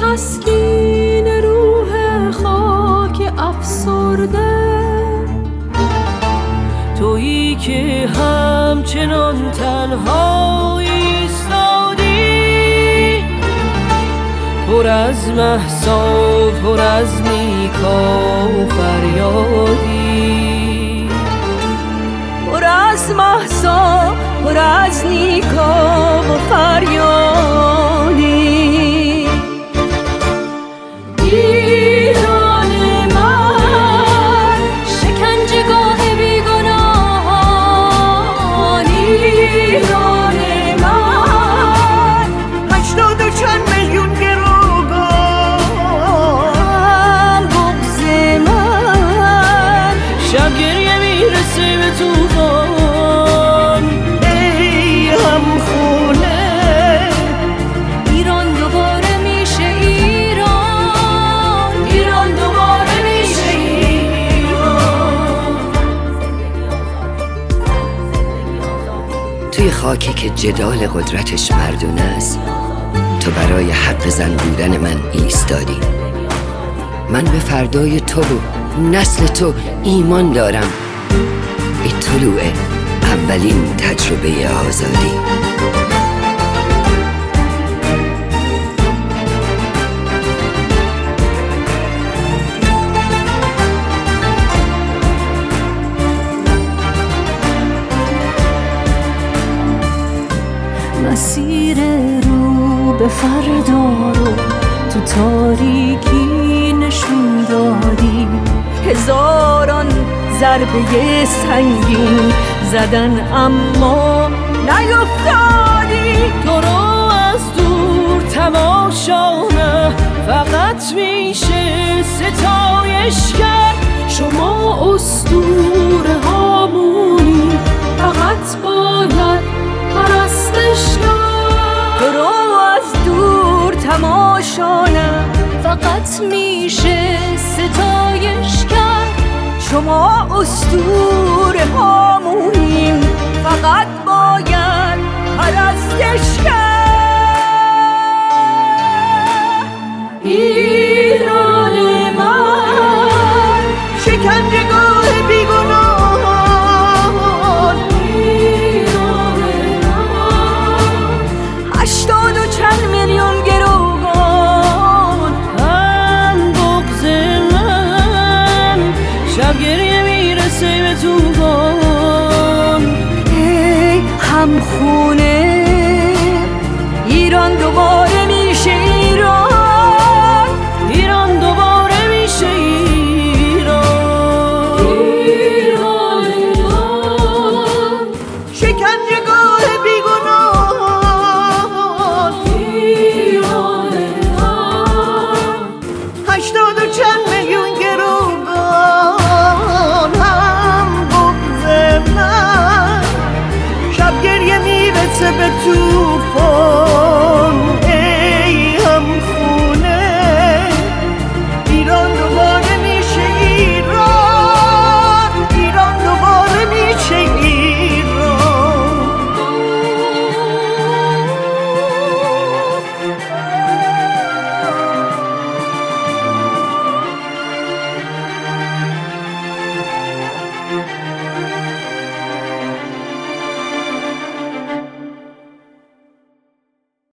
تسکین روح خاک افسرده، تویی که همچنان تنها ایستادی، پر از مهسا پر از نیکا و فریادی، پر از مهسا پر از نیکا و فریادی. ایران من شکنجهگاه بیگناهان، ایران من 80 و چند میلیون گروگان، بغض من شب گریه میرسه به طوفان. ای همخونه ایران دوباره میشه ایران، ایران دوباره میشه ایران. توی خاکی که جدال قدرتش مردونه است، تو برای حق زن بودن من ایستادی. من به فردای تو و نسل تو ایمان دارم، به طلوع اولین تجربه آزادی. مسیر رو به فردا رو تو تاریکی نشون دادی، هزاران ضربه سنگین زدن اما نیفتادی. تو رو از دور تماشا نه فقط میشه ستایش کرد، شما اسطوره هامونی فقط باید پرستش کرد. تو رو از دور تماشا نه فقط میشه ستایش کرد، شما اسطوره هامونیم فقط باید پرستش کرد. ایران من شکنجهگاه بیگناهان، 80 و چند میلیون گروگان، بغض من شب گریه میرسه به طوفان. ای همخون